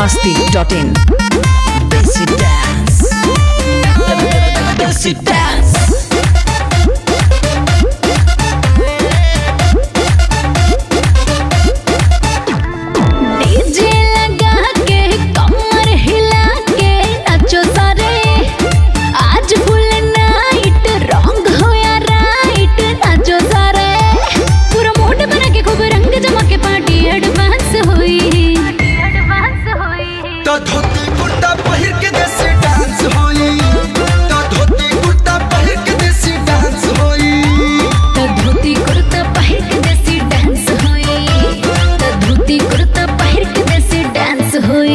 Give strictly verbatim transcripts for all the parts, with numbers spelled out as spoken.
masti dot in. Basic dance, basic dance. DJ लगा के कमर हिला के नाचो सारे, आज फुल नाइट रंग होया राइट, नाचो सारे पूरा मूड बना के खूब रंग जमा के पार्टी एडवांस हुई, एडवांस हुई। तो धोती कुर्ता पहिर के देसी डांस होई, तो धोती कुर्ता पहिर के देसी डांस होई, तो धोती कुर्ता पहिर के देसी डांस हुई, तो धोती कुर्ता पहिर के देसी डांस हुई।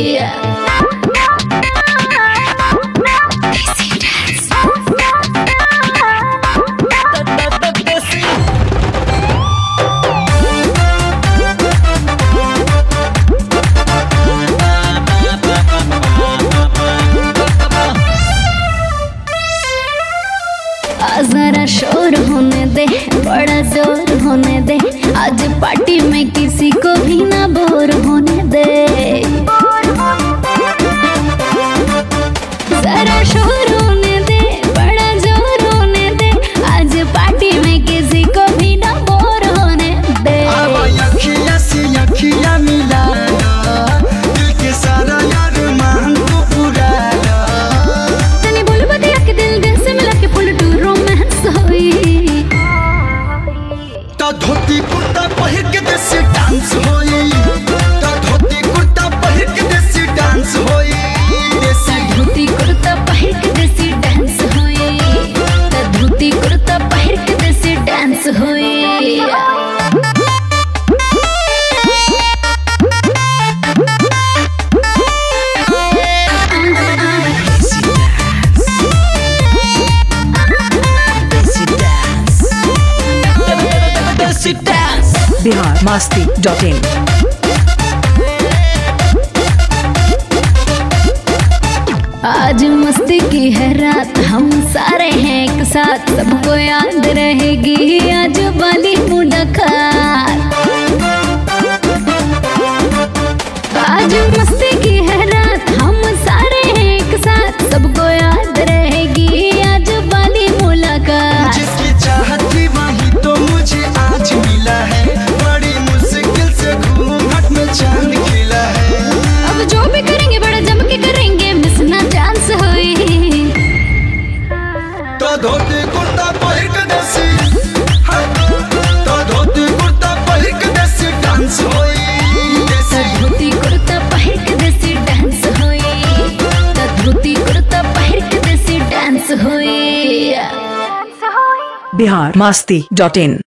जरा शोर होने दे, बड़ा जोर होने दे, आज पार्टी में किसी को भी ना बोर होने दे। जरा शोर होने दे, बड़ा जोर होने दे, आज पार्टी में किसी को भी ना बोर होने दे। अब अखियाँ से अखियाँ मिला ला, दिल के सारा यार मान को पूरा ला। तनी बोल बतिया के दिल दिल से मिला के फुल टू रोमांस हुई। तो धोती कुर्ता पहिर के देसी डांस होई, तो धोती कुर्ता पहिर के देसी डांस होई, देसी धोती कुर्ता पहिर के देसी डांस हुई, तो धोती कुर्ता पहिर के देसी डांस हुई। Basic dance. Bihar masti dot in. आज मस्ती की है रात, हम सारे हैं एक साथ, सबको याद रहेगी आज वाली मुलाकात। आज मस्ती की है रात, हम सारे हैं एक साथ, सबको याद रहेगी आज वाली मुलाकात। जिसकी चाहत थी वही तो मुझे आज मिला है, बड़ी मुश्किल से घूंघट में चांद खिला है। अब जो भी करेंगे बड़ा जम के करेंगे, मिस ना चांस हुई। तो धोती कुर्ता पहिर के देसी, हाँ, तो धोती कुर्ता पहिर के देसी डांस होई, देसी धोती कुर्ता पहिर के देसी डांस हुई, तो धोती कुर्ता पहिर के देसी डांस हुई। Bihar masti dot in.